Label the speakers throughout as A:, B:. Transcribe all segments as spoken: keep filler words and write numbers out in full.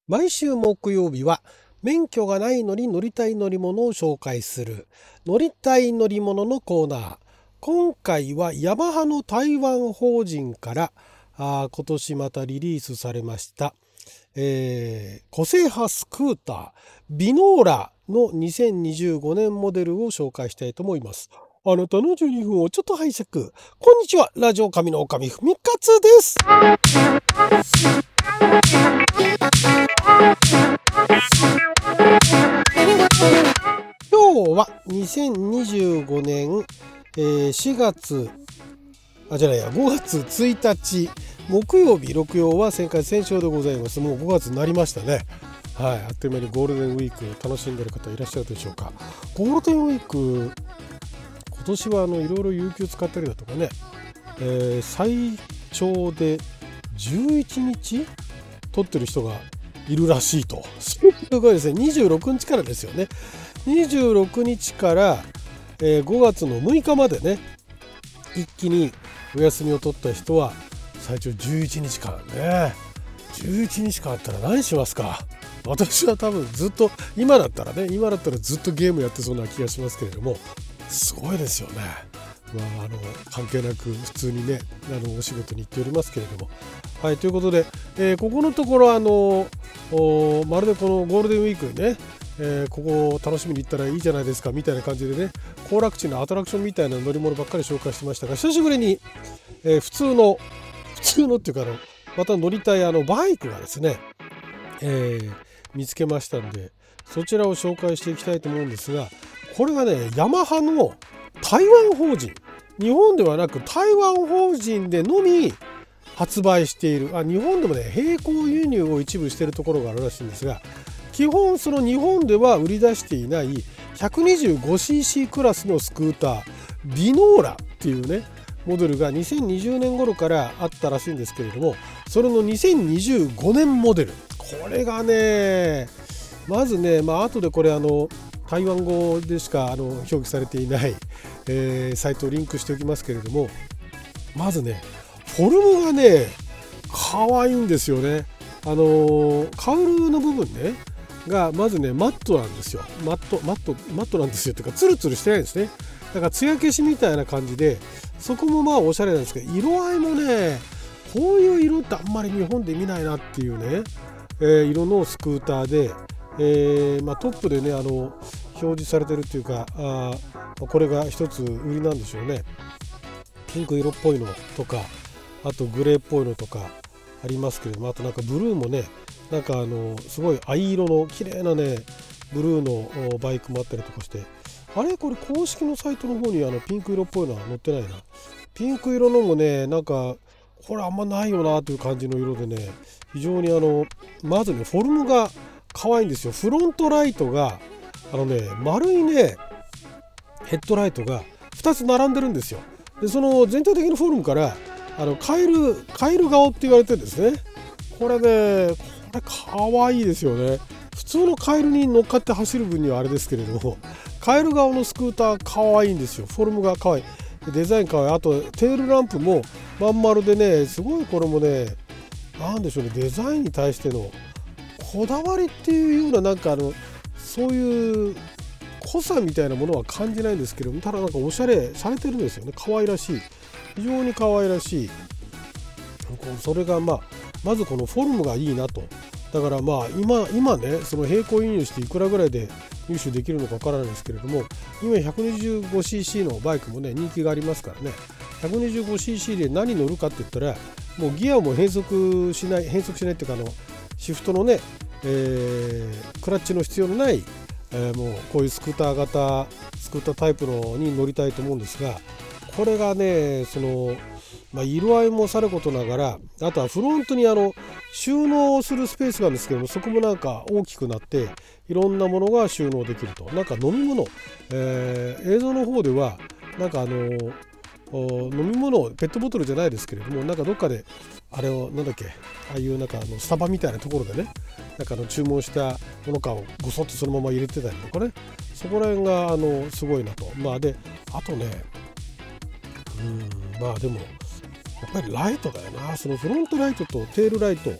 A: 毎週木曜日は免許がないのに乗りたい乗り物を紹介する乗りたい乗り物のコーナー。今回はヤマハの台湾法人からあ今年またリリースされました、えー、個性派スクータービノーラのにせんにじゅうごねんモデルを紹介したいと思います。あなたのじゅうにふんをちょっと拝借。こんにちは、ラジオ神の女将ふみかつです。今日はにせんにじゅうごねん、えー、しがつあじゃないやごがつついたち木曜日、六曜は旋回戦勝でございます。もうごがつになりましたね。はい、あっという間にゴールデンウィーク楽しんでる方いらっしゃるでしょうか。ゴールデンウィーク今年はあのいろいろ有給使ったりだとかね、えー、最長でじゅういちにち取ってる人がいるらしいと。すごいですね。にじゅうろくにちからですよね。にじゅうろくにちから、えー、ごがつのむいかまでね、一気にお休みを取った人は最長じゅういちにちかんね。じゅういちにちかんあったら何しますか。私は多分ずっと今だったらね今だったらずっとゲームやってそうな気がしますけれども、すごいですよね。まあ、あの関係なく普通にねあのお仕事に行っておりますけれども、はい、ということで、えー、ここのところあのまるでこのゴールデンウィークにね、えー、ここを楽しみに行ったらいいじゃないですかみたいな感じでね、行楽地のアトラクションみたいな乗り物ばっかり紹介してましたが、久しぶりに、えー、普通の普通のっていうかあのまた乗りたいあのバイクがですね、えー、見つけましたんで、そちらを紹介していきたいと思うんですが、これがねヤマハの台湾法人、日本ではなく台湾法人でのみ発売している、あ日本でもね並行輸入を一部しているところがあるらしいんですが、基本その日本では売り出していない ひゃくにじゅうごシーシー クラスのスクータービノーラっていうねモデルがにせんにじゅうねん頃からあったらしいんですけれども、それのにせんにじゅうごねんモデル、これがねまずねまあ後でこれあの台湾語でしかあの表記されていない、えー、サイトをリンクしておきますけれども、まずねフォルムがね可愛いんですよね。あのー、カウルの部分ねがまずねマットなんですよ。マットマットマットなんですよっていうかツルツルしてないんですね。だから艶消しみたいな感じで、そこもまあおしゃれなんですけど、色合いもねこういう色ってあんまり日本で見ないなっていうね、えー、色のスクーターで、えーまあ、トップでねあの表示されてるっていうか、あこれが一つ売りなんでしょうね。ピンク色っぽいのとか、あとグレーっぽいのとかありますけれども、あとなんかブルーもねなんかあのすごい藍色の綺麗なねブルーのバイクもあったりとかして、あれこれ公式のサイトの方にあのピンク色っぽいのは載ってないな。ピンク色のもねなんかこれあんまないよなという感じの色でね、非常にあのまずねフォルムが可愛いんですよ。フロントライトがあのね丸いねヘッドライトがふたつ並んでるんですよ。でその全体的なフォルムからあのカエルカエル顔って言われてるんですね。これねこれ可愛いですよね。普通のカエルに乗っかって走る分にはあれですけれども、カエル顔のスクーター可愛いんですよ。フォルムが可愛い、デザイン可愛い、あとテールランプもまん丸でね、すごいこれもねなんでしょうね、デザインに対してのこだわりっていうようななんかあのそういう濃さみたいなものは感じないんですけども、ただなんかおしゃれされてるんですよね。可愛らしい、非常に可愛らしい。それがまあまずこのフォルムがいいなと。だからまあ今今ねその並行輸入していくらぐらいで入手できるのかわからないですけれども、今 ひゃくにじゅうごシーシー のバイクもね人気がありますからね。 ひゃくにじゅうごシーシー で何乗るかって言ったら、もうギアも変速しない変速しないっていうか、あのシフトのね、えー、クラッチの必要のない、えー、もうこういうスクーター型スクータータイプのに乗りたいと思うんですが、これがねそのまあ、色合いもさることながら、あとはフロントにあの収納するスペースがあるんですけども、そこもなんか大きくなっていろんなものが収納できると。なんか飲み物、えー、映像の方ではなんかあの飲み物ペットボトルじゃないですけれども、なんかどっかであれをなんだっけ、ああいうなんかあのスタバみたいなところでね、なんかあの注文したものかをごそっとそのまま入れてたりとかね、そこら辺があのすごいなと。まあであとねうんまあでもやっぱりライトだよな。そのフロントライトとテールライト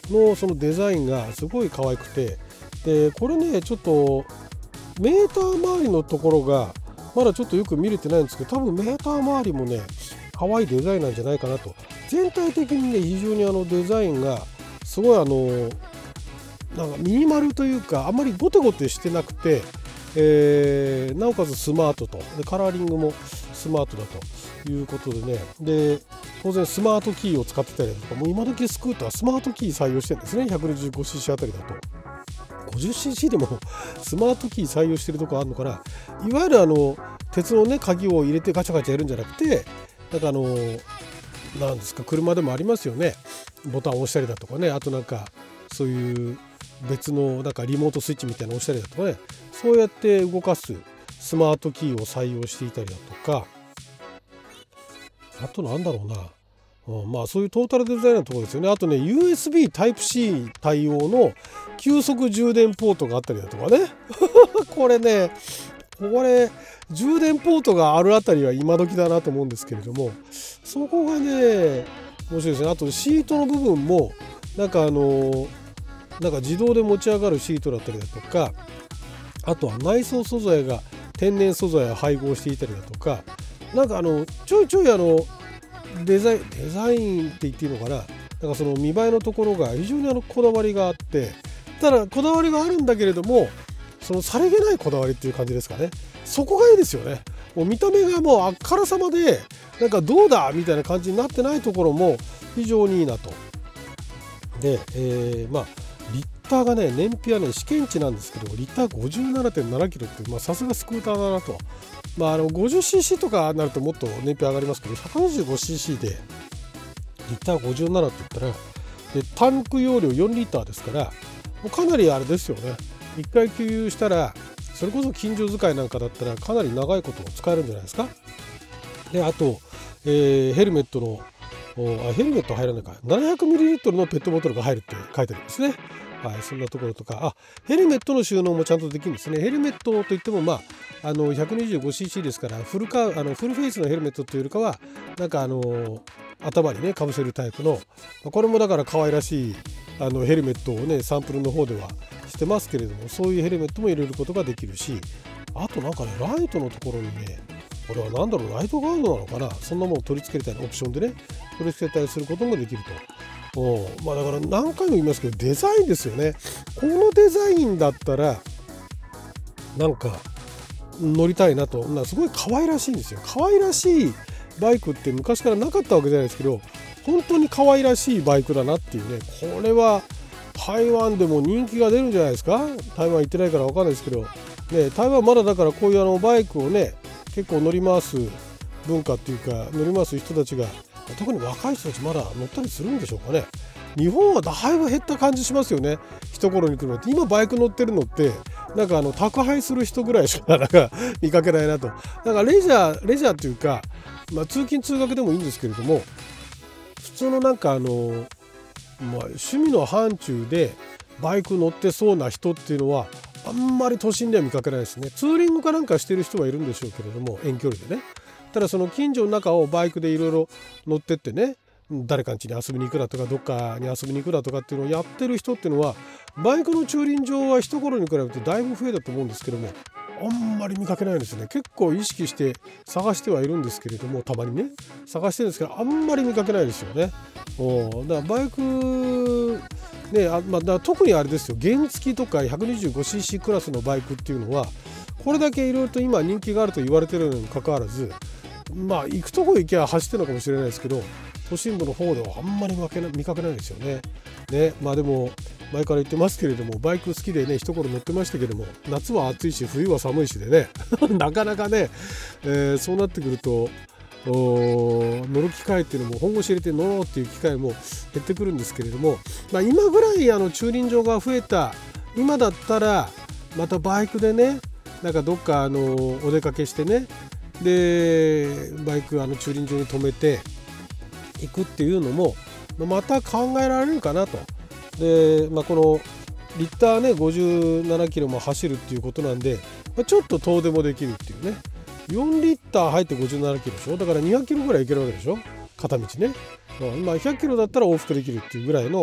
A: のそのデザインがすごい可愛くて、でこれねちょっとメーター周りのところがまだちょっとよく見れてないんですけど、多分メーター周りもね可愛いデザインなんじゃないかなと。全体的にね非常にあのデザインがすごいあのなんかミニマルというか、あんまりゴテゴテしてなくて、えー、なおかつスマートと、でカラーリングもスマートだということでね、で当然スマートキーを使ってたりだとか、もう今時スクータースマートキー採用してるんですね。 ひゃくにじゅうごシーシー あたりだと ごじゅうシーシー でもスマートキー採用してるとこあるのかな。いわゆるあの鉄のね鍵を入れてガチャガチャやるんじゃなくて、なんかあのなんですか、車でもありますよね、ボタンを押したりだとかね、あとなんかそういう別のなんかリモートスイッチみたいなのを押したりだとかね、そうやって動かすスマートキーを採用していたりだとか、あとなんだろうな、うん、まあそういうトータルデザインのところですよね。あとね ユーエスビー タイプ C 対応の急速充電ポートがあったりだとかねこれねこれ充電ポートがあるあたりは今時だなと思うんですけれども、そこがね面白いですね。あとシートの部分もなんかあのなんか自動で持ち上がるシートだったりだとか、あとは内装素材が天然素材を配合していたりだとか、なんかあのちょいちょいあのデザインデザインって言っていいのかな、なんかその見栄えのところが非常にあのこだわりがあって、ただこだわりがあるんだけれども、そのさりげないこだわりっていう感じですかね。そこがいいですよね。もう見た目がもうあっからさまでなんかどうだみたいな感じになってないところも非常にいいなと。で、えー、まあリッターがね燃費はね試験値なんですけど、リッター ごじゅうななてんななキロってさすがスクーターだなと。まああの ごじゅっシーシー とかになるともっと燃費上がりますけど、 ひゃくにじゅうごシーシー でリッターごじゅうななって言ったら、でタンク容量よんリッターですから、もうかなりあれですよね。いっかい給油したらそれこそ近所使いなんかだったらかなり長いこと使えるんじゃないですか。であと、えー、ヘルメットのあヘルメット入らないか ななひゃくミリリットル のペットボトルが入るって書いてあるんですね。はい、そんなところとか、あヘルメットの収納もちゃんとできるんですね。ヘルメットといってもまああの ひゃくにじゅうごシーシー ですから、フルカあのフルフェイスのヘルメットというよりかはなんかあの頭にねかぶせるタイプの、これもだから可愛らしいあのヘルメットをねサンプルの方ではしてますけれども、そういうヘルメットも入れることができるし、あとなんかねライトのところにね、これは何だろう、ライトガードなのかな、そんなもの取り付けたりオプションでね取り付けたりすることもできると。おまあだから何回も言いますけどデザインですよね。このデザインだったらなんか乗りたいなと。なんかすごい可愛らしいんですよ。可愛らしいバイクって昔からなかったわけじゃないですけど、本当に可愛らしいバイクだなっていうね。これは台湾でも人気が出るんじゃないですか。台湾行ってないから分かんないですけど、ね、台湾まだだからこういうあのバイクをね結構乗り回す文化っていうか、乗り回す人たちが特に若い人たちまだ乗ったりするんでしょうかね。日本はだいぶ減った感じしますよね。一頃に来るのって今バイク乗ってるのってなんかあの宅配する人ぐらいしかなんか見かけないなと。なんかレジャーレジャーっていうか、まあ、通勤通学でもいいんですけれども、普通のなんかあの、まあ、趣味の範疇でバイク乗ってそうな人っていうのはあんまり都心では見かけないですね。ツーリングかなんかしてる人はいるんでしょうけれども、遠距離でね。ただその近所の中をバイクでいろいろ乗ってってね、誰かん家に遊びに行くだとかどっかに遊びに行くだとかっていうのをやってる人っていうのは、バイクの駐輪場は一頃に比べてだいぶ増えたと思うんですけども、あんまり見かけないんですね。結構意識して探してはいるんですけれども、たまにね探してるんですけどあんまり見かけないですよね。おだからバイクね、あ、まあ、だから特にあれですよ、原付とか ひゃくにじゅうごシーシー クラスのバイクっていうのはこれだけいろいろと今人気があると言われてるのにかかわらず、まあ行くとこ行きゃ走ってるのかもしれないですけど、都心部の方ではあんまり見かけない、見かけないですよね。ね、まあでも前から言ってますけれども、バイク好きでね一頃乗ってましたけども、夏は暑いし冬は寒いしでねなかなかね、えー、そうなってくると乗る機会っていうのも本腰入れて乗ろうっていう機会も減ってくるんですけれども、まあ、今ぐらいあの駐輪場が増えた今だったらまたバイクでねなんかどっかあのお出かけしてね、でバイクあの駐輪場に止めて行くっていうのもまた考えられるかなと。で、まあ、このリッターねごじゅうななキロも走るっていうことなんで、まあ、ちょっと遠出もできるっていうね。よんリッター入ってごじゅうななキロでしょ。だからにひゃくキロぐらい行けるわけでしょ、片道ね。まあひゃくキロだったら往復できるっていうぐらいの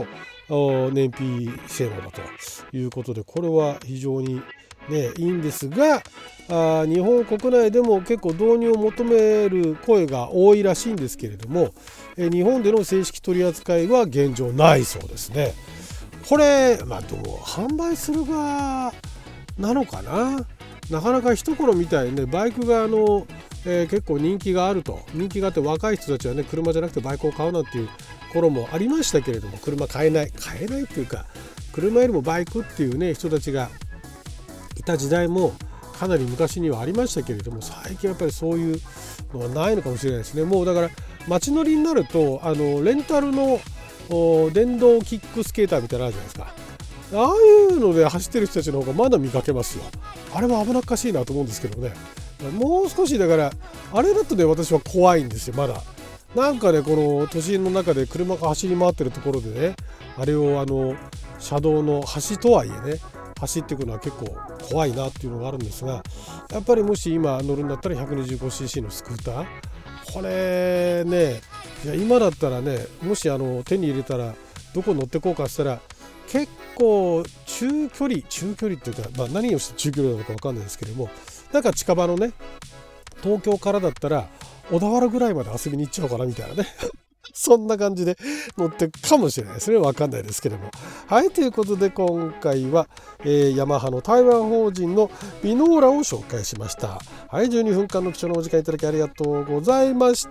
A: 燃費性能だということで、これは非常に、ね、いいんですが、あ日本国内でも結構導入を求める声が多いらしいんですけれども、え日本での正式取り扱いは現状ないそうですね。これ、まあ、どう販売する側なのかな。なかなか一頃みたいにね、バイクがあの、えー、結構人気があると、人気があって若い人たちはね、車じゃなくてバイクを買うなんていう頃もありましたけれども、車買えない買えないっていうか、車よりもバイクっていうね人たちがいた時代もかなり昔にはありましたけれども、最近やっぱりそういうのはないのかもしれないですね。もうだから街乗りになると、あのレンタルの電動キックスケーターみたいなのあるじゃないですか。ああいうので走ってる人たちの方がまだ見かけますよ。あれは危なっかしいなと思うんですけどね。もう少しだから、あれだとね、私は怖いんですよ。まだなんかね、この都心の中で車が走り回ってるところでね、あれをあの車道の端とはいえね走っていくのは結構怖いなっていうのがあるんですが、やっぱりもし今乗るんだったら ひゃくにじゅうごシーシー のスクーター、これね、いや今だったらね、もしあの手に入れたらどこ乗ってこうかしたら、結構中距離中距離っていうか、まあ、何をして中距離なのか分かんないですけども、なんか近場のね、東京からだったら小田原ぐらいまで遊びに行っちゃおうかなみたいなねそんな感じで乗ってくかもしれないですね。分かんないですけども。はい、ということで今回は、えー、ヤマハの台湾法人のビノーラを紹介しました。はい、じゅうにふんかんの貴重なお時間いただきありがとうございました。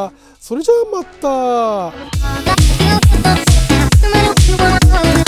A: それじゃあまた。